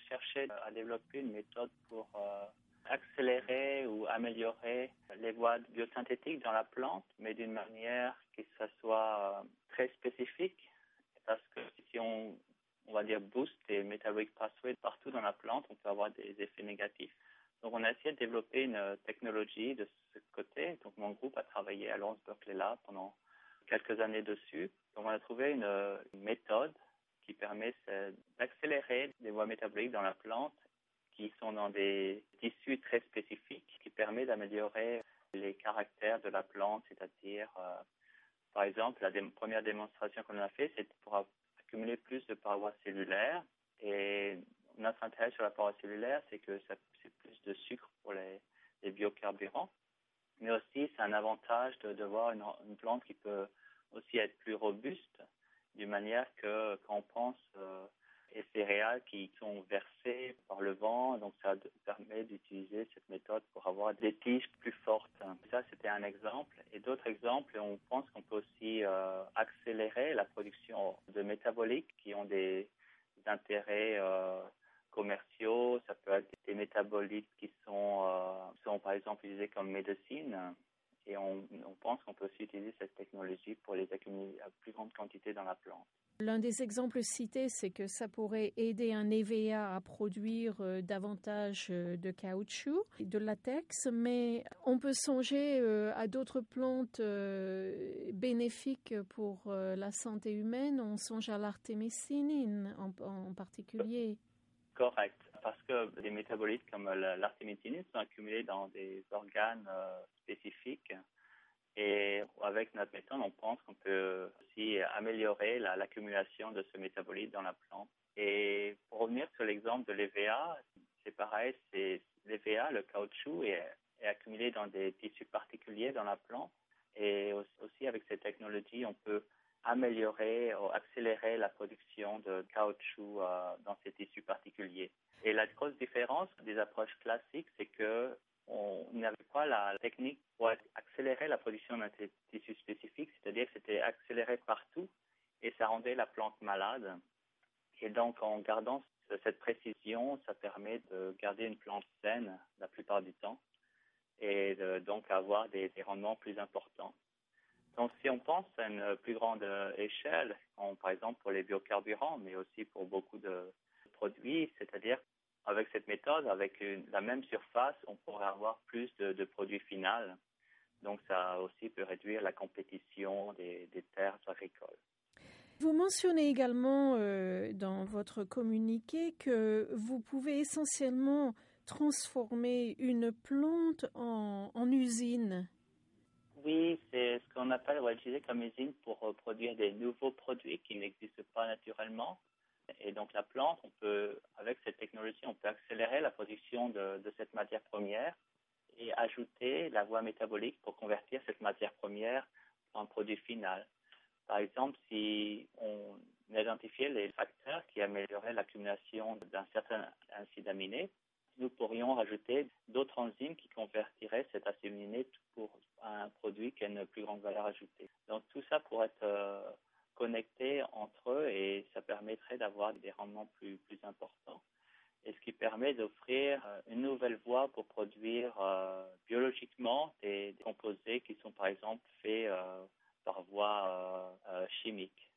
cherchait à développer une méthode pour accélérer ou améliorer les voies biosynthétiques dans la plante, mais d'une manière que ça soit très spécifique, parce que si on va dire boost les metabolic pathways partout dans la plante, on peut avoir des effets négatifs. Donc on a essayé de développer une technologie de ce côté. Donc mon groupe a travaillé à Lawrence Berkeley Lab pendant quelques années dessus. Donc on a trouvé une méthode qui permet d'accélérer les voies métaboliques dans la plante qui sont dans des tissus très spécifiques, qui permet d'améliorer les caractères de la plante, c'est-à-dire, par exemple, la première démonstration qu'on a fait, c'est pour accumuler plus de parois cellulaires. Et notre intérêt sur la paroi cellulaire, c'est que c'est plus de sucre pour les biocarburants. Mais aussi, c'est un avantage de voir une plante qui peut aussi être plus robuste, d'une manière que quand on pense et céréales qui sont versées par le vent, donc ça permet d'utiliser cette méthode pour avoir des tiges plus fortes. Ça, c'était un exemple. Et d'autres exemples, on pense qu'on peut aussi accélérer la production de métaboliques qui ont des intérêts commerciaux. Ça peut être des métabolites qui sont par exemple utilisés comme médecine. Et on pense qu'on peut aussi utiliser cette technologie pour les accumuler à plus grande quantité dans la plante. L'un des exemples cités, c'est que ça pourrait aider un EVA à produire davantage de caoutchouc, de latex, mais on peut songer à d'autres plantes bénéfiques pour la santé humaine. On songe à l'artémisinine en particulier. Correct, parce que les métabolites comme l'artémisinine sont accumulés dans des organes spécifiques. Et avec notre méthode, on pense qu'on peut aussi améliorer l'accumulation de ce métabolite dans la plante. Et pour revenir sur l'exemple de l'EVA, c'est pareil, l'EVA, le caoutchouc, est accumulé dans des tissus particuliers dans la plante. Et aussi avec cette technologie, on peut améliorer ou accélérer la production de caoutchouc dans ces tissus particuliers. Et la grosse différence des approches classiques, c'est que on n'avait pas la technique pour accélérer la production d'un tissu spécifique, c'est-à-dire que c'était accéléré partout et ça rendait la plante malade. Et donc, en gardant cette précision, ça permet de garder une plante saine la plupart du temps et donc avoir des rendements plus importants. Donc, si on pense à une plus grande échelle, par exemple pour les biocarburants, mais aussi pour beaucoup de produits, c'est-à-dire avec cette méthode, avec la même surface, on pourrait avoir plus de produits finaux. Donc, ça aussi peut réduire la compétition des terres agricoles. Vous mentionnez également dans votre communiqué que vous pouvez essentiellement transformer une plante en usine. Oui, c'est ce qu'on appelle, on va utiliser comme usine pour produire des nouveaux produits qui n'existent pas naturellement. Et donc la plante, avec cette technologie, on peut accélérer la production de cette matière première et ajouter la voie métabolique pour convertir cette matière première en produit final. Par exemple, si on identifiait les facteurs qui amélioreraient l'accumulation d'un certain acide aminé, nous pourrions rajouter d'autres enzymes qui convertiraient cet acide aminé pour un produit qui a une plus grande valeur ajoutée. Donc tout ça pourrait être connectés entre eux et ça permettrait d'avoir des rendements plus importants. Et ce qui permet d'offrir une nouvelle voie pour produire biologiquement des composés qui sont par exemple faits par voie chimique.